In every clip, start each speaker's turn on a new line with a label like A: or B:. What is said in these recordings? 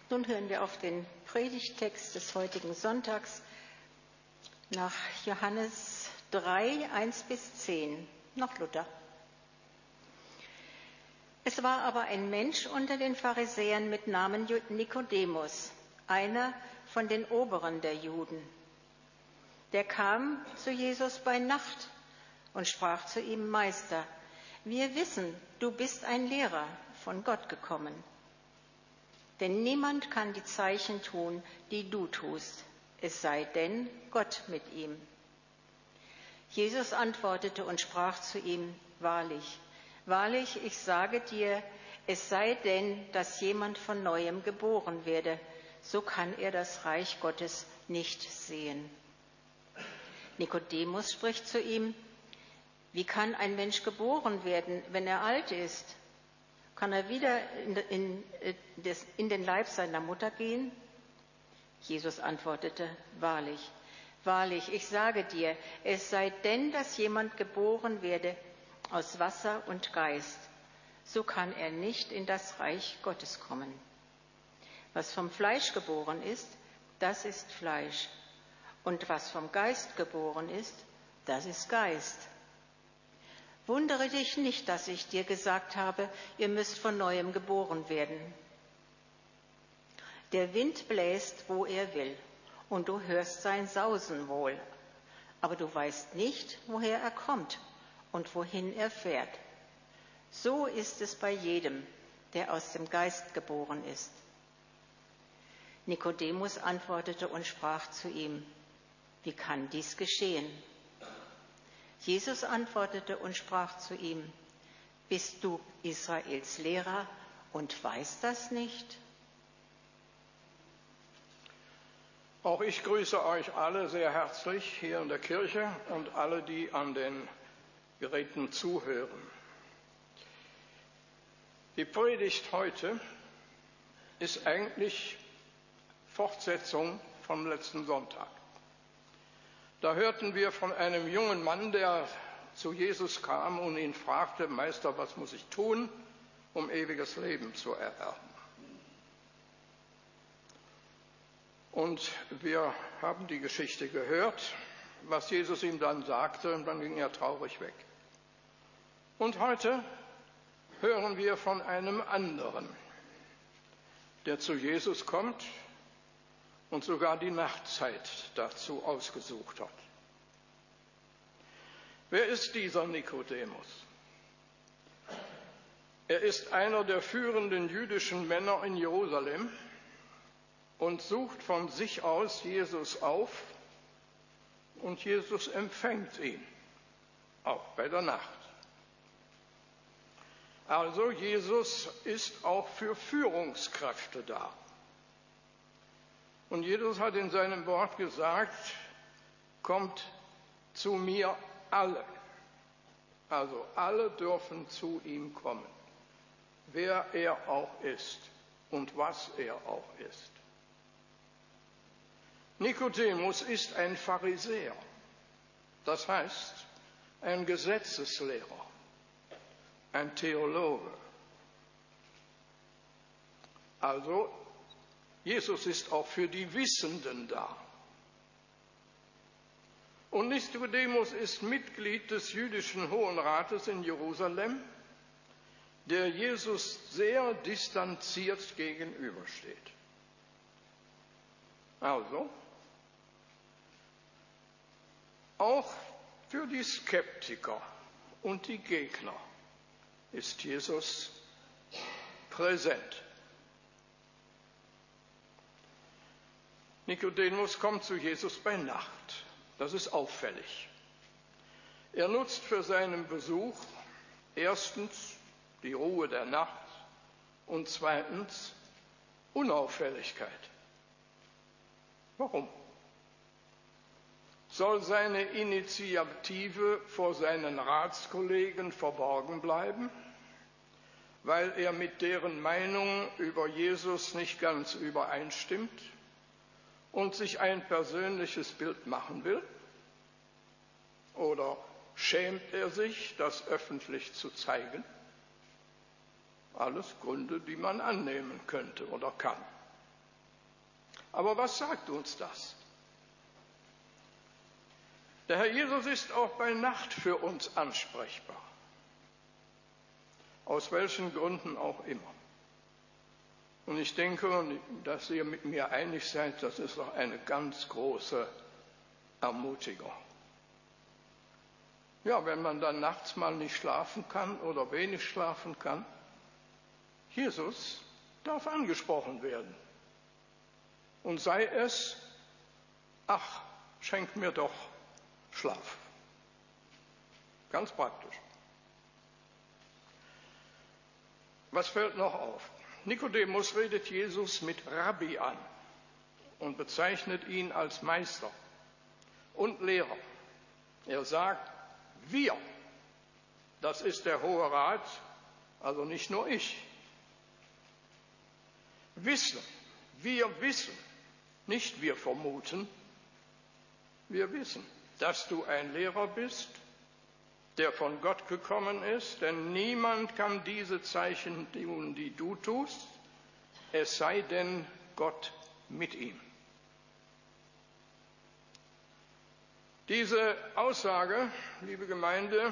A: Nun hören wir auf den Predigttext des heutigen Sonntags nach Johannes 3, 1-10, nach Luther. Es war aber ein Mensch unter den Pharisäern mit Namen Nikodemus, einer von den Oberen der Juden. Der kam zu Jesus bei Nacht und sprach zu ihm: Meister, wir wissen, du bist ein Lehrer von Gott gekommen. Denn niemand kann die Zeichen tun, die du tust, es sei denn Gott mit ihm. Jesus antwortete und sprach zu ihm: Wahrlich, wahrlich, ich sage dir, es sei denn, dass jemand von Neuem geboren werde, so kann er das Reich Gottes nicht sehen. Nikodemus spricht zu ihm: Wie kann ein Mensch geboren werden, wenn er alt ist? Kann er wieder in den Leib seiner Mutter gehen? Jesus antwortete: Wahrlich, wahrlich, ich sage dir, es sei denn, dass jemand geboren werde aus Wasser und Geist, so kann er nicht in das Reich Gottes kommen. Was vom Fleisch geboren ist, das ist Fleisch. Und was vom Geist geboren ist, das ist Geist. Wundere dich nicht, dass ich dir gesagt habe, ihr müsst von Neuem geboren werden. Der Wind bläst, wo er will, und du hörst sein Sausen wohl, aber du weißt nicht, woher er kommt und wohin er fährt. So ist es bei jedem, der aus dem Geist geboren ist. Nikodemus antwortete und sprach zu ihm: Wie kann dies geschehen? Jesus antwortete und sprach zu ihm: Bist du Israels Lehrer und weißt das nicht?
B: Auch ich grüße euch alle sehr herzlich hier in der Kirche und alle, die an den Geräten zuhören. Die Predigt heute ist eigentlich Fortsetzung vom letzten Sonntag. Da hörten wir von einem jungen Mann, der zu Jesus kam und ihn fragte: Meister, was muss ich tun, um ewiges Leben zu ererben? Und wir haben die Geschichte gehört, was Jesus ihm dann sagte, und dann ging er traurig weg. Und heute hören wir von einem anderen, der zu Jesus kommt und sogar die Nachtzeit dazu ausgesucht hat. Wer ist dieser Nikodemus? Er ist einer der führenden jüdischen Männer in Jerusalem und sucht von sich aus Jesus auf, und Jesus empfängt ihn, auch bei der Nacht. Also Jesus ist auch für Führungskräfte da. Und Jesus hat in seinem Wort gesagt: Kommt zu mir alle. Also alle dürfen zu ihm kommen, wer er auch ist und was er auch ist. Nikodemus ist ein Pharisäer, das heißt ein Gesetzeslehrer, ein Theologe. Also Jesus ist auch für die Wissenden da. Und Nikodemus ist Mitglied des jüdischen Hohen Rates in Jerusalem, der Jesus sehr distanziert gegenübersteht. Also, auch für die Skeptiker und die Gegner ist Jesus präsent. Nikodemus kommt zu Jesus bei Nacht. Das ist auffällig. Er nutzt für seinen Besuch erstens die Ruhe der Nacht und zweitens Unauffälligkeit. Warum? Soll seine Initiative vor seinen Ratskollegen verborgen bleiben, weil er mit deren Meinung über Jesus nicht ganz übereinstimmt und sich ein persönliches Bild machen will? Oder schämt er sich, das öffentlich zu zeigen? Alles Gründe, die man annehmen könnte oder kann. Aber was sagt uns das? Der Herr Jesus ist auch bei Nacht für uns ansprechbar. Aus welchen Gründen auch immer. Und ich denke, dass ihr mit mir einig seid, das ist doch eine ganz große Ermutigung. Ja, wenn man dann nachts mal nicht schlafen kann oder wenig schlafen kann, Jesus darf angesprochen werden. Und sei es, ach, schenk mir doch Schlaf. Ganz praktisch. Was fällt noch auf? Nikodemus redet Jesus mit Rabbi an und bezeichnet ihn als Meister und Lehrer. Er sagt, wir, das ist der Hohe Rat, also nicht nur ich, wissen, wir wissen, nicht wir vermuten, wir wissen, dass du ein Lehrer bist, der von Gott gekommen ist, denn niemand kann diese Zeichen tun, die du tust, es sei denn Gott mit ihm. Diese Aussage, liebe Gemeinde,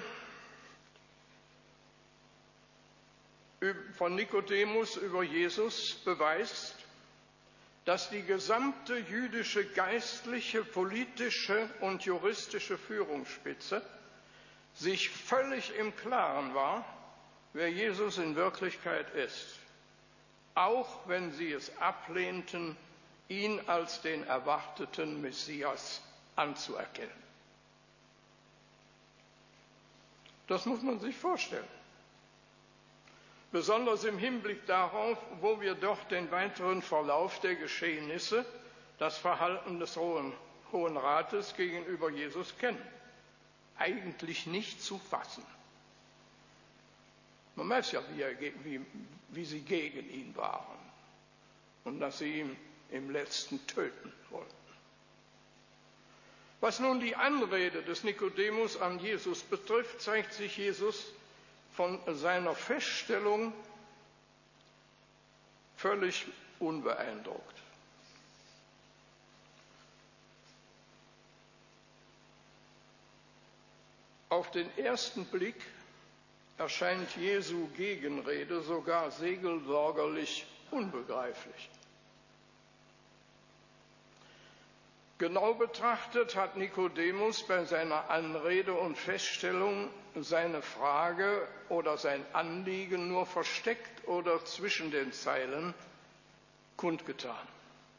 B: von Nikodemus über Jesus beweist, dass die gesamte jüdische geistliche, politische und juristische Führungsspitze sich völlig im Klaren war, wer Jesus in Wirklichkeit ist, auch wenn sie es ablehnten, ihn als den erwarteten Messias anzuerkennen. Das muss man sich vorstellen. Besonders im Hinblick darauf, wo wir doch den weiteren Verlauf der Geschehnisse, das Verhalten des Hohen Rates gegenüber Jesus kennen. Eigentlich nicht zu fassen. Man weiß ja, wie sie gegen ihn waren und dass sie ihn im Letzten töten wollten. Was nun die Anrede des Nikodemus an Jesus betrifft, zeigt sich Jesus von seiner Feststellung völlig unbeeindruckt. Auf den ersten Blick erscheint Jesu Gegenrede sogar seelsorgerlich unbegreiflich. Genau betrachtet hat Nikodemus bei seiner Anrede und Feststellung seine Frage oder sein Anliegen nur versteckt oder zwischen den Zeilen kundgetan.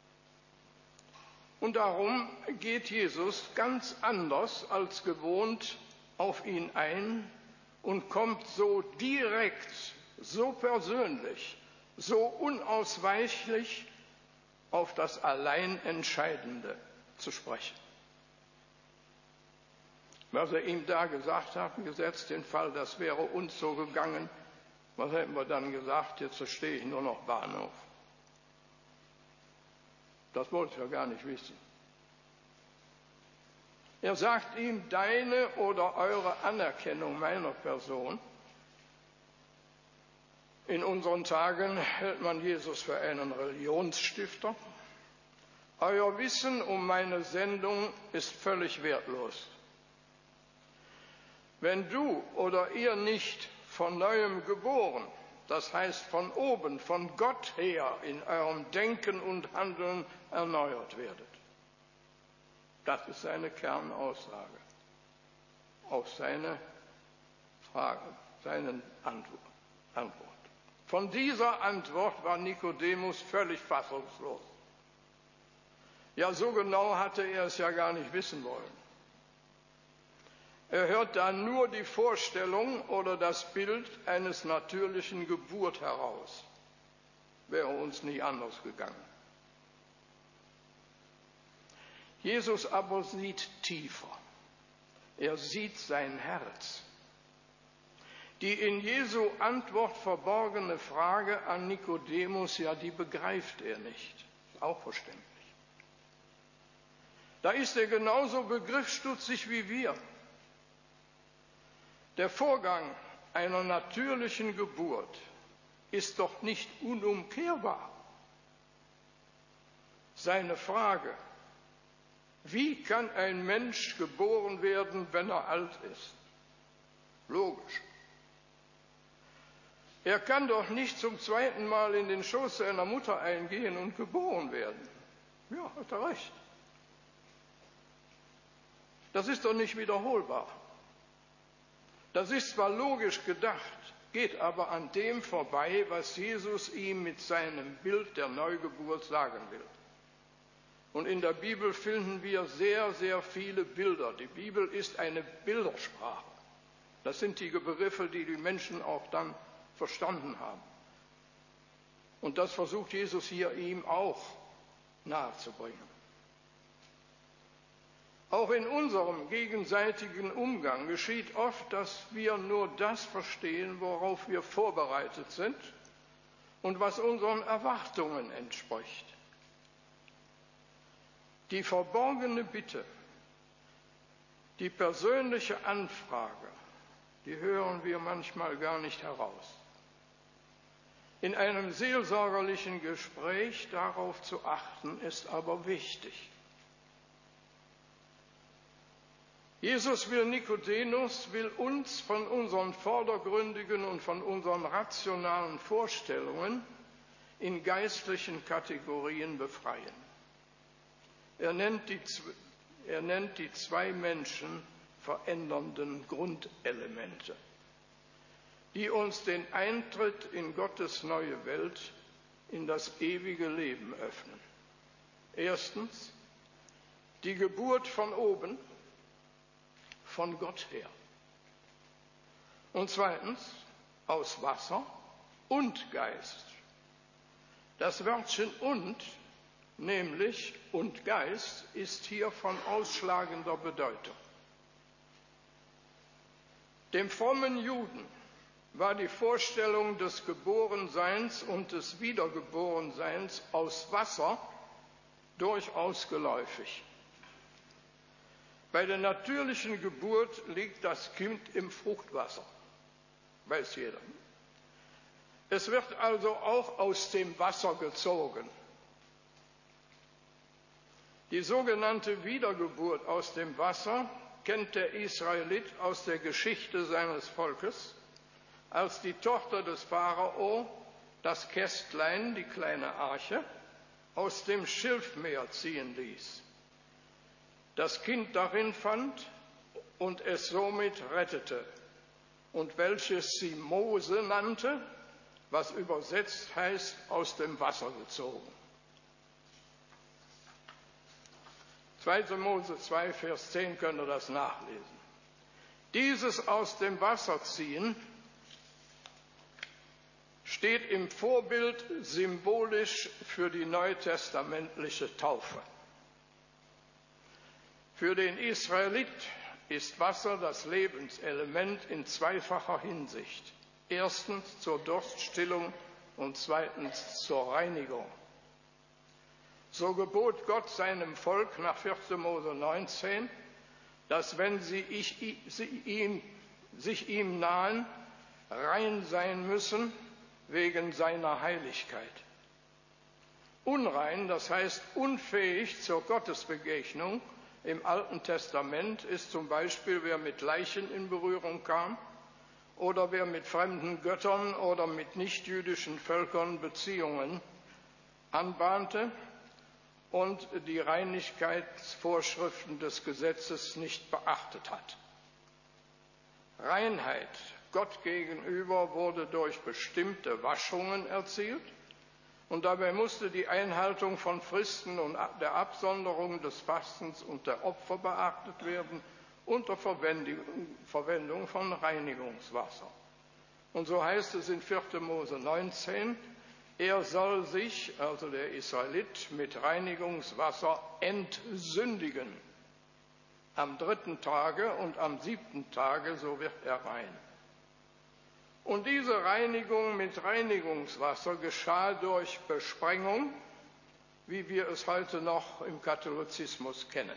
B: Und darum geht Jesus ganz anders als gewohnt auf ihn ein und kommt so direkt, so persönlich, so unausweichlich auf das allein Entscheidende zu sprechen. Was er ihm da gesagt hat, gesetzt den Fall, das wäre uns so gegangen, was hätten wir dann gesagt, jetzt verstehe ich nur noch Bahnhof. Das wollte er gar nicht wissen. Er sagt ihm, deine oder eure Anerkennung meiner Person. In unseren Tagen hält man Jesus für einen Religionsstifter. Euer Wissen um meine Sendung ist völlig wertlos. Wenn du oder ihr nicht von neuem geboren, das heißt von oben, von Gott her in eurem Denken und Handeln erneuert werdet. Das ist seine Kernaussage auf seine Frage, seine Antwort. Von dieser Antwort war Nikodemus völlig fassungslos. Ja, so genau hatte er es ja gar nicht wissen wollen. Er hört da nur die Vorstellung oder das Bild eines natürlichen Geburt heraus. Wäre uns nie anders gegangen. Jesus aber sieht tiefer. Er sieht sein Herz. Die in Jesu Antwort verborgene Frage an Nikodemus, ja, die begreift er nicht. Ist auch verständlich. Da ist er genauso begriffsstutzig wie wir. Der Vorgang einer natürlichen Geburt ist doch nicht unumkehrbar. seine Frage: Wie kann ein Mensch geboren werden, wenn er alt ist? Logisch. Er kann doch nicht zum zweiten Mal in den Schoß seiner Mutter eingehen und geboren werden. Ja, hat er recht. Das ist doch nicht wiederholbar. Das ist zwar logisch gedacht, geht aber an dem vorbei, was Jesus ihm mit seinem Bild der Neugeburt sagen will. Und in der Bibel finden wir sehr, sehr viele Bilder. Die Bibel ist eine Bildersprache. Das sind die Begriffe, die die Menschen auch dann verstanden haben. Und das versucht Jesus hier ihm auch nahezubringen. Auch in unserem gegenseitigen Umgang geschieht oft, dass wir nur das verstehen, worauf wir vorbereitet sind und was unseren Erwartungen entspricht. Die verborgene Bitte, die persönliche Anfrage, die hören wir manchmal gar nicht heraus. In einem seelsorgerlichen Gespräch darauf zu achten, ist aber wichtig. Jesus will Nikodemus, will uns von unseren vordergründigen und von unseren rationalen Vorstellungen in geistlichen Kategorien befreien. Er nennt die zwei Menschen verändernden Grundelemente, die uns den Eintritt in Gottes neue Welt, in das ewige Leben öffnen. Erstens, die Geburt von oben, von Gott her. Und zweitens, aus Wasser und Geist. Das Wörtchen und, nämlich und Geist, ist hier von ausschlagender Bedeutung. Dem frommen Juden war die Vorstellung des Geborenseins und des Wiedergeborenseins aus Wasser durchaus geläufig. Bei der natürlichen Geburt liegt das Kind im Fruchtwasser, weiß jeder. Es wird also auch aus dem Wasser gezogen. Die sogenannte Wiedergeburt aus dem Wasser kennt der Israelit aus der Geschichte seines Volkes, als die Tochter des Pharao das Kästlein, die kleine Arche, aus dem Schilfmeer ziehen ließ, das Kind darin fand und es somit rettete, und welches sie Mose nannte, was übersetzt heißt, aus dem Wasser gezogen. 2. Mose 2, Vers 10 könnt ihr das nachlesen. Dieses aus dem Wasser ziehen steht im Vorbild symbolisch für die neutestamentliche Taufe. Für den Israelit ist Wasser das Lebenselement in zweifacher Hinsicht. Erstens zur Durststillung und zweitens zur Reinigung. So gebot Gott seinem Volk nach 4. Mose 19, dass wenn sie sich ihm nahen, rein sein müssen wegen seiner Heiligkeit. Unrein, das heißt unfähig zur Gottesbegegnung, im Alten Testament ist zum Beispiel, wer mit Leichen in Berührung kam oder wer mit fremden Göttern oder mit nichtjüdischen Völkern Beziehungen anbahnte und die Reinigkeitsvorschriften des Gesetzes nicht beachtet hat. Reinheit Gott gegenüber wurde durch bestimmte Waschungen erzielt, und dabei musste die Einhaltung von Fristen und der Absonderung des Fastens und der Opfer beachtet werden unter Verwendung von Reinigungswasser. Und so heißt es in 4. Mose 19, er soll sich, also der Israelit, mit Reinigungswasser entsündigen. Am 3. Tage und am 7. Tage, so wird er rein. Und diese Reinigung mit Reinigungswasser geschah durch Besprengung, wie wir es heute noch im Katholizismus kennen.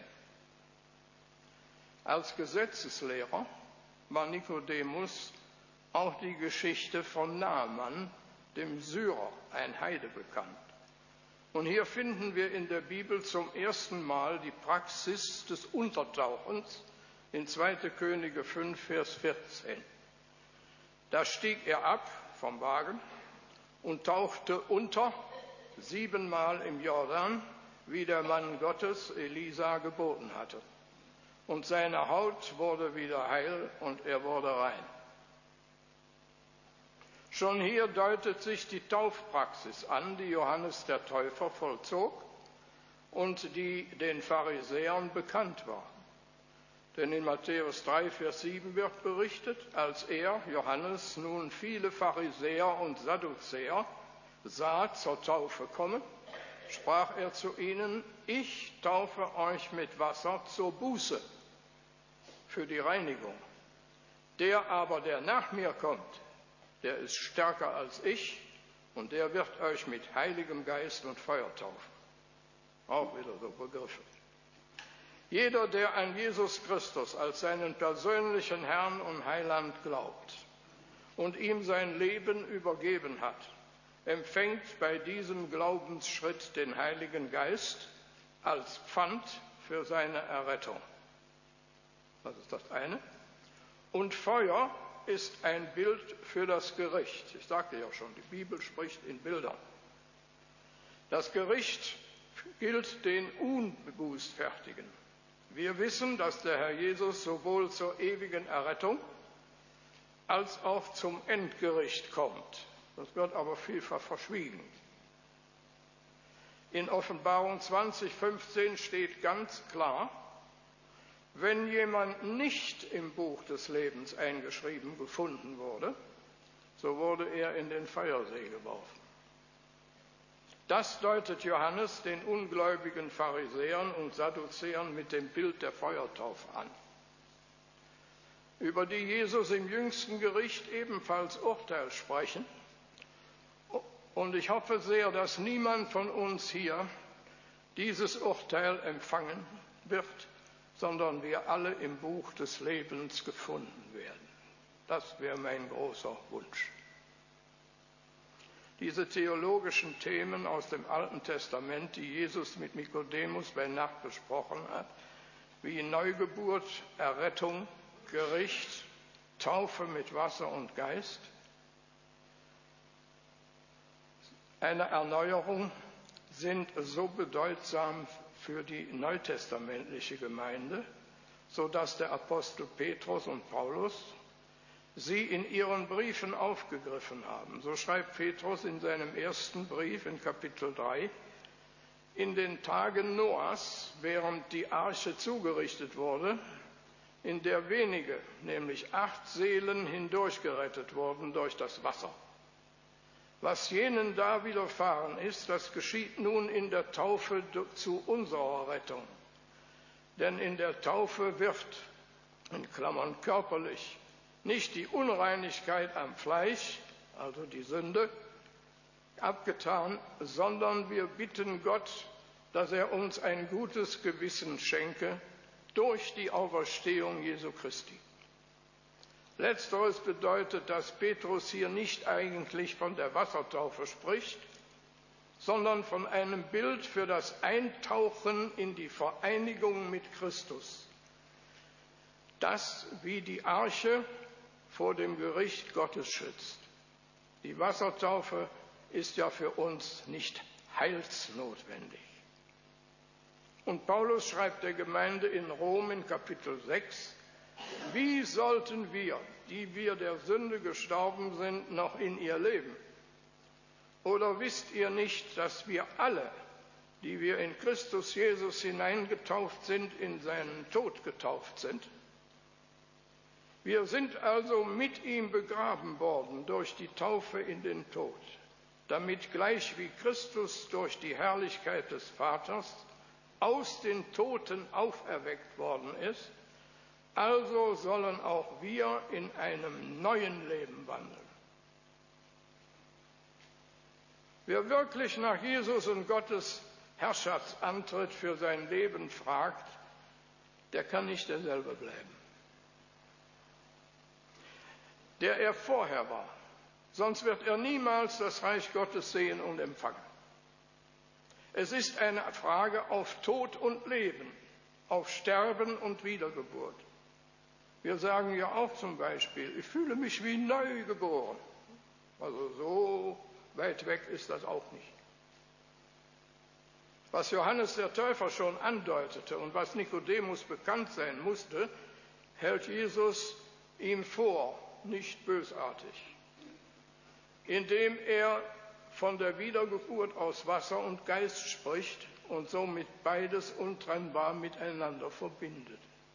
B: Als Gesetzeslehrer war Nikodemus auch die Geschichte von Naaman, dem Syrer, ein Heide, bekannt. Und hier finden wir in der Bibel zum ersten Mal die Praxis des Untertauchens in 2. Könige 5, Vers 14. Da stieg er ab vom Wagen und tauchte unter 7-mal im Jordan, wie der Mann Gottes Elisa geboten hatte. Und seine Haut wurde wieder heil und er wurde rein. Schon hier deutet sich die Taufpraxis an, die Johannes der Täufer vollzog und die den Pharisäern bekannt war. Denn in Matthäus 3, Vers 7 wird berichtet, als er, Johannes, nun viele Pharisäer und Sadduzäer sah zur Taufe kommen, sprach er zu ihnen: Ich taufe euch mit Wasser zur Buße, für die Reinigung. Der aber, der nach mir kommt, der ist stärker als ich, und der wird euch mit Heiligem Geist und Feuer taufen. Auch wieder so Begriffe. Jeder, der an Jesus Christus als seinen persönlichen Herrn und Heiland glaubt und ihm sein Leben übergeben hat, empfängt bei diesem Glaubensschritt den Heiligen Geist als Pfand für seine Errettung. Das ist das eine. Und Feuer ist ein Bild für das Gericht. Ich sagte ja schon, die Bibel spricht in Bildern. Das Gericht gilt den Unbußfertigen. Wir wissen, dass der Herr Jesus sowohl zur ewigen Errettung als auch zum Endgericht kommt. Das wird aber vielfach verschwiegen. In Offenbarung 20,15 steht ganz klar: Wenn jemand nicht im Buch des Lebens eingeschrieben gefunden wurde, so wurde er in den Feuersee geworfen. Das deutet Johannes den ungläubigen Pharisäern und Sadduzäern mit dem Bild der Feuertaufe an, über die Jesus im jüngsten Gericht ebenfalls Urteil sprechen. Und ich hoffe sehr, dass niemand von uns hier dieses Urteil empfangen wird, sondern wir alle im Buch des Lebens gefunden werden. Das wäre mein großer Wunsch. Diese theologischen Themen aus dem Alten Testament, die Jesus mit Nikodemus bei Nacht besprochen hat, wie Neugeburt, Errettung, Gericht, Taufe mit Wasser und Geist, eine Erneuerung, sind so bedeutsam für die neutestamentliche Gemeinde, sodass der Apostel Petrus und Paulus sie in ihren Briefen aufgegriffen haben. So schreibt Petrus in seinem ersten Brief in Kapitel 3: In den Tagen Noahs, während die Arche zugerichtet wurde, in der wenige, nämlich 8 Seelen, hindurchgerettet wurden durch das Wasser. Was jenen da widerfahren ist, das geschieht nun in der Taufe zu unserer Rettung. Denn in der Taufe wird, in Klammern körperlich, nicht die Unreinigkeit am Fleisch, also die Sünde, abgetan, sondern wir bitten Gott, dass er uns ein gutes Gewissen schenke durch die Auferstehung Jesu Christi. Letzteres bedeutet, dass Petrus hier nicht eigentlich von der Wassertaufe spricht, sondern von einem Bild für das Eintauchen in die Vereinigung mit Christus, das wie die Arche vor dem Gericht Gottes schützt. Die Wassertaufe ist ja für uns nicht heilsnotwendig. Und Paulus schreibt der Gemeinde in Rom in Kapitel 6, wie sollten wir, die wir der Sünde gestorben sind, noch in ihr leben? Oder wisst ihr nicht, dass wir alle, die wir in Christus Jesus hineingetauft sind, in seinen Tod getauft sind? Wir sind also mit ihm begraben worden durch die Taufe in den Tod, damit gleich wie Christus durch die Herrlichkeit des Vaters aus den Toten auferweckt worden ist, also sollen auch wir in einem neuen Leben wandeln. Wer wirklich nach Jesus und Gottes Herrschaftsantritt für sein Leben fragt, der kann nicht derselbe bleiben, der er vorher war. Sonst wird er niemals das Reich Gottes sehen und empfangen. Es ist eine Frage auf Tod und Leben, auf Sterben und Wiedergeburt. Wir sagen ja auch zum Beispiel, ich fühle mich wie neu geboren. Also so weit weg ist das auch nicht. Was Johannes der Täufer schon andeutete und was Nikodemus bekannt sein musste, hält Jesus ihm vor, nicht bösartig, indem er von der Wiedergeburt aus Wasser und Geist spricht und somit beides untrennbar miteinander verbindet.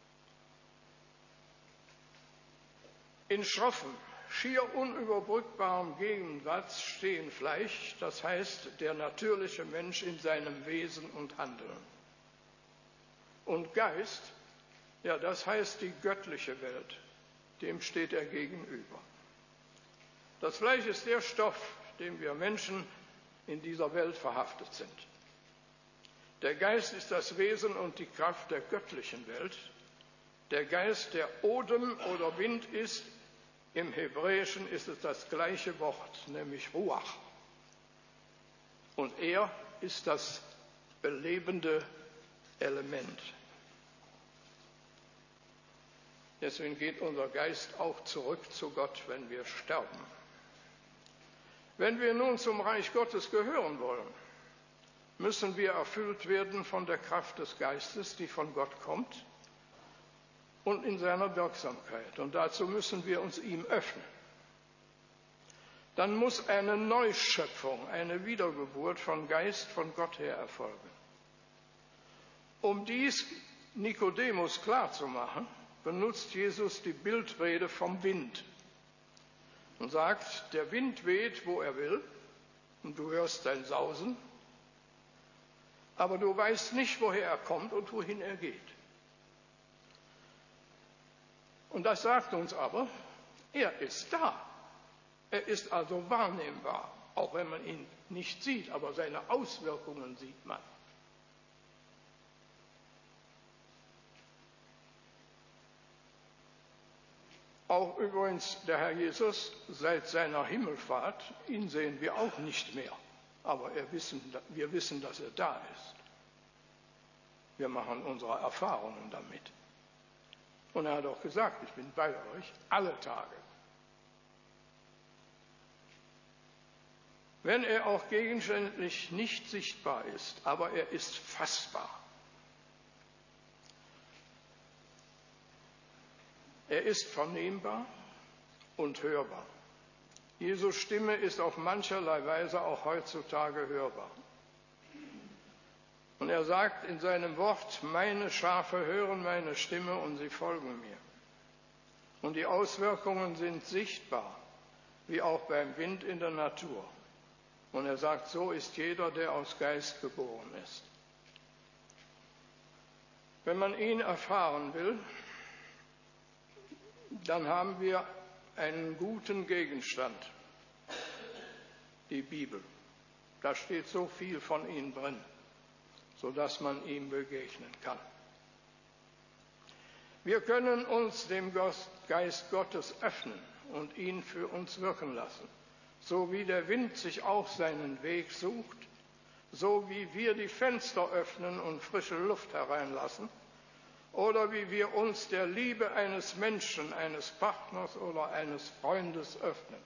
B: In schroffem, schier unüberbrückbarem Gegensatz stehen Fleisch, das heißt der natürliche Mensch in seinem Wesen und Handeln. Und Geist, ja, das heißt die göttliche Welt, dem steht er gegenüber. Das Fleisch ist der Stoff, dem wir Menschen in dieser Welt verhaftet sind. Der Geist ist das Wesen und die Kraft der göttlichen Welt. Der Geist, der Odem oder Wind ist, im Hebräischen ist es das gleiche Wort, nämlich Ruach. Und er ist das belebende Element. Deswegen geht unser Geist auch zurück zu Gott, wenn wir sterben. Wenn wir nun zum Reich Gottes gehören wollen, müssen wir erfüllt werden von der Kraft des Geistes, die von Gott kommt, und in seiner Wirksamkeit. Und dazu müssen wir uns ihm öffnen. Dann muss eine Neuschöpfung, eine Wiedergeburt von Geist von Gott her erfolgen. Um dies Nikodemus klarzumachen, benutzt Jesus die Bildrede vom Wind und sagt, der Wind weht, wo er will, und du hörst sein Sausen, aber du weißt nicht, woher er kommt und wohin er geht. Und das sagt uns aber, er ist da. Er ist also wahrnehmbar, auch wenn man ihn nicht sieht, aber seine Auswirkungen sieht man. Auch übrigens der Herr Jesus seit seiner Himmelfahrt, ihn sehen wir auch nicht mehr. Aber wir wissen, dass er da ist. Wir machen unsere Erfahrungen damit. Und er hat auch gesagt, ich bin bei euch alle Tage. Wenn er auch gegenständlich nicht sichtbar ist, aber er ist fassbar. Er ist vernehmbar und hörbar. Jesu Stimme ist auf mancherlei Weise auch heutzutage hörbar. Und er sagt in seinem Wort, meine Schafe hören meine Stimme und sie folgen mir. Und die Auswirkungen sind sichtbar, wie auch beim Wind in der Natur. Und er sagt, so ist jeder, der aus Geist geboren ist. Wenn man ihn erfahren will, dann haben wir einen guten Gegenstand, die Bibel. Da steht so viel von ihm drin, sodass man ihm begegnen kann. Wir können uns dem Geist Gottes öffnen und ihn für uns wirken lassen. So wie der Wind sich auch seinen Weg sucht, so wie wir die Fenster öffnen und frische Luft hereinlassen, oder wie wir uns der Liebe eines Menschen, eines Partners oder eines Freundes öffnen.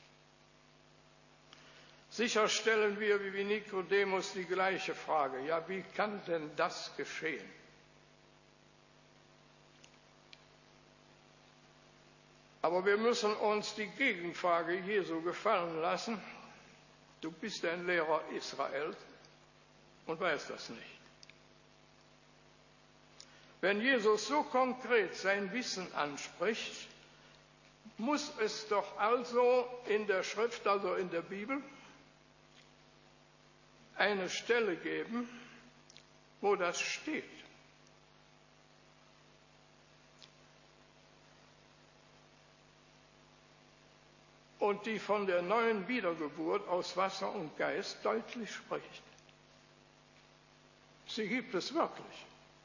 B: Sicher stellen wir wie Nikodemus die gleiche Frage, ja, wie kann denn das geschehen? Aber wir müssen uns die Gegenfrage Jesu gefallen lassen, du bist ein Lehrer Israels und weißt das nicht. Wenn Jesus so konkret sein Wissen anspricht, muss es doch also in der Schrift, also in der Bibel, eine Stelle geben, wo das steht. Und die von der neuen Wiedergeburt aus Wasser und Geist deutlich spricht. Sie gibt es wirklich.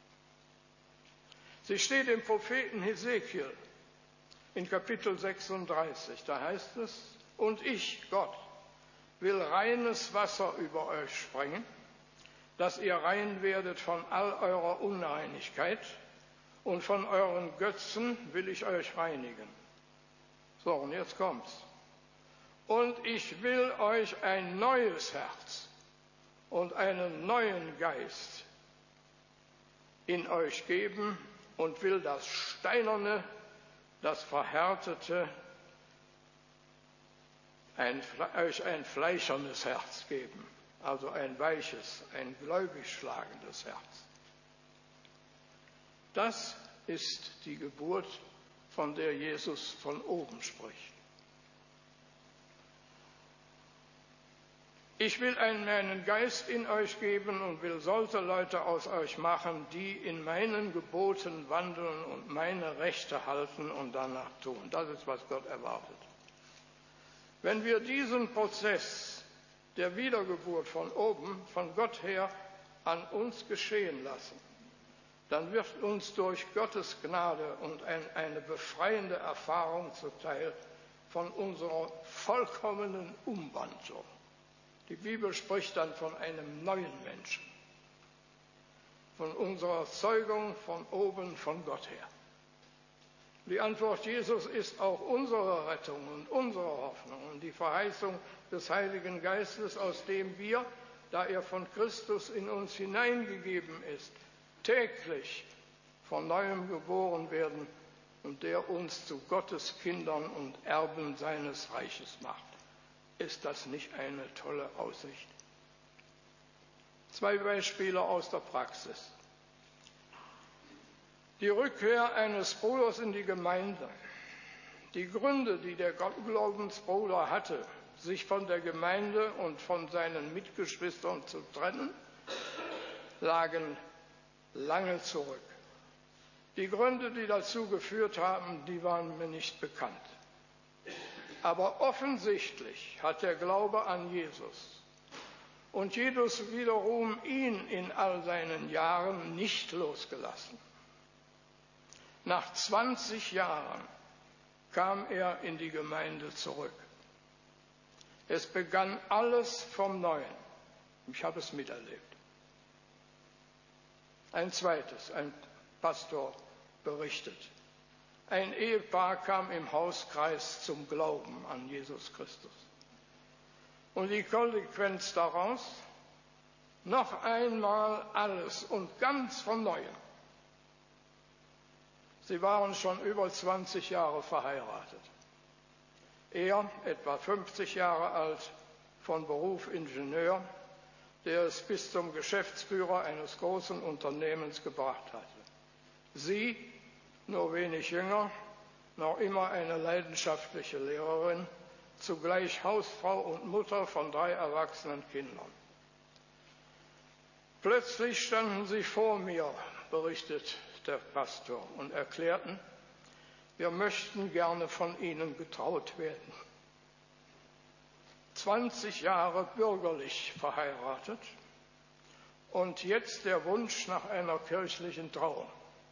B: Sie steht im Propheten Hesekiel in Kapitel 36. Da heißt es, und ich, Gott, will reines Wasser über euch sprengen, dass ihr rein werdet von all eurer Unreinigkeit, und von euren Götzen will ich euch reinigen. So, und jetzt kommt's. Und ich will euch ein neues Herz und einen neuen Geist in euch geben und will das Steinerne, das Verhärtete, euch ein fleischernes Herz geben, also ein weiches, ein gläubig schlagendes Herz. Das ist die Geburt, von der Jesus von oben spricht. Ich will meinen Geist in euch geben und will solche Leute aus euch machen, die in meinen Geboten wandeln und meine Rechte halten und danach tun. Das ist, was Gott erwartet. Wenn wir diesen Prozess der Wiedergeburt von oben, von Gott her, an uns geschehen lassen, dann wird uns durch Gottes Gnade und eine befreiende Erfahrung zuteil von unserer vollkommenen Umwandlung. Die Bibel spricht dann von einem neuen Menschen, von unserer Zeugung von oben, von Gott her. Die Antwort Jesus ist auch unsere Rettung und unsere Hoffnung und die Verheißung des Heiligen Geistes, aus dem wir, da er von Christus in uns hineingegeben ist, täglich von Neuem geboren werden und der uns zu Gottes Kindern und Erben seines Reiches macht. Ist das nicht eine tolle Aussicht? 2 Beispiele aus der Praxis. Die Rückkehr eines Bruders in die Gemeinde. Die Gründe, die der Glaubensbruder hatte, sich von der Gemeinde und von seinen Mitgeschwistern zu trennen, lagen lange zurück. Die Gründe, die dazu geführt haben, die waren mir nicht bekannt. Aber offensichtlich hat der Glaube an Jesus und Jesus wiederum ihn in all seinen Jahren nicht losgelassen. Nach 20 Jahren kam er in die Gemeinde zurück. Es begann alles vom Neuen. Ich habe es miterlebt. Ein zweites, ein Pastor berichtet. Ein Ehepaar kam im Hauskreis zum Glauben an Jesus Christus. Und die Konsequenz daraus, noch einmal alles und ganz von Neuem. Sie waren schon über 20 Jahre verheiratet. Er, etwa 50 Jahre alt, von Beruf Ingenieur, der es bis zum Geschäftsführer eines großen Unternehmens gebracht hatte. Sie, nur wenig jünger, noch immer eine leidenschaftliche Lehrerin, zugleich Hausfrau und Mutter von 3 erwachsenen Kindern. Plötzlich standen sie vor mir, berichtet der Pastor, und erklärten, wir möchten gerne von Ihnen getraut werden. 20 Jahre bürgerlich verheiratet und jetzt der Wunsch nach einer kirchlichen Trauung.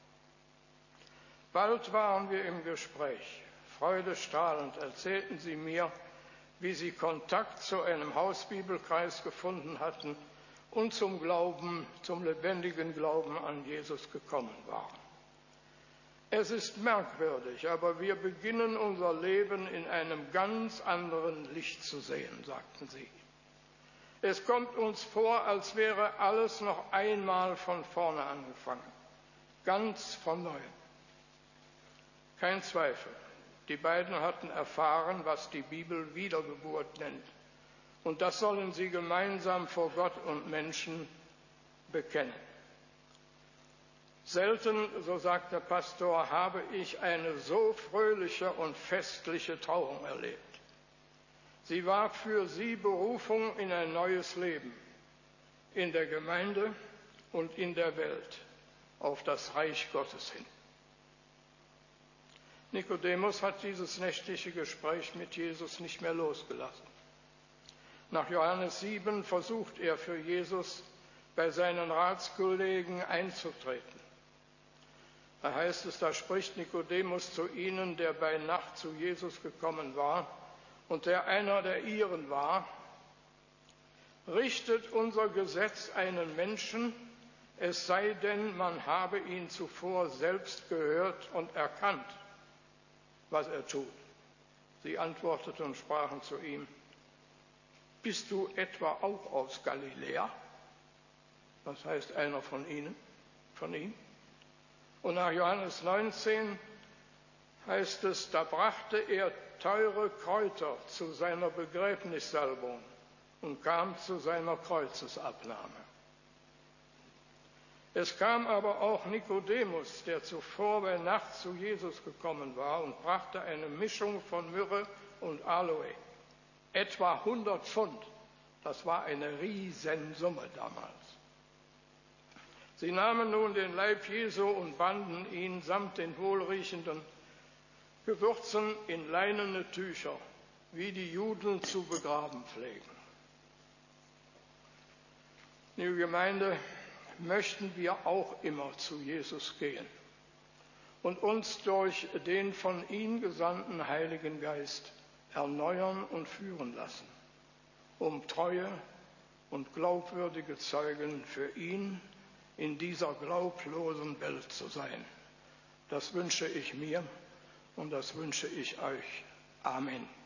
B: Bald waren wir im Gespräch. Freudestrahlend erzählten sie mir, wie sie Kontakt zu einem Hausbibelkreis gefunden hatten und zum Glauben, zum lebendigen Glauben an Jesus gekommen waren. Es ist merkwürdig, aber wir beginnen unser Leben in einem ganz anderen Licht zu sehen, sagten sie. Es kommt uns vor, als wäre alles noch einmal von vorne angefangen, ganz von neuem. Kein Zweifel, die beiden hatten erfahren, was die Bibel Wiedergeburt nennt. Und das sollen sie gemeinsam vor Gott und Menschen bekennen. Selten, so sagt der Pastor, habe ich eine so fröhliche und festliche Trauung erlebt. Sie war für sie Berufung in ein neues Leben, in der Gemeinde und in der Welt, auf das Reich Gottes hin. Nikodemus hat dieses nächtliche Gespräch mit Jesus nicht mehr losgelassen. Nach Johannes 7 versucht er für Jesus bei seinen Ratskollegen einzutreten. Da heißt es, da spricht Nikodemus zu ihnen, der bei Nacht zu Jesus gekommen war und der einer der ihren war. richtet unser Gesetz einen Menschen, es sei denn, man habe ihn zuvor selbst gehört und erkannt, was er tut. Sie antworteten und sprachen zu ihm: Bist du etwa auch aus Galiläa? Das heißt, einer von ihm. Und nach Johannes 19 heißt es, da brachte er teure Kräuter zu seiner Begräbnissalbung und kam zu seiner Kreuzesabnahme. Es kam aber auch Nikodemus, der zuvor bei Nacht zu Jesus gekommen war, und brachte eine Mischung von Myrrhe und Aloe, etwa 100 Pfund. Das war eine Riesensumme damals. Sie nahmen nun den Leib Jesu und banden ihn samt den wohlriechenden Gewürzen in leinene Tücher, wie die Juden zu begraben pflegen. Liebe Gemeinde, möchten wir auch immer zu Jesus gehen und uns durch den von ihm gesandten Heiligen Geist erneuern und führen lassen, um treue und glaubwürdige Zeugen für ihn in dieser glaublosen Welt zu sein. Das wünsche ich mir und das wünsche ich euch. Amen.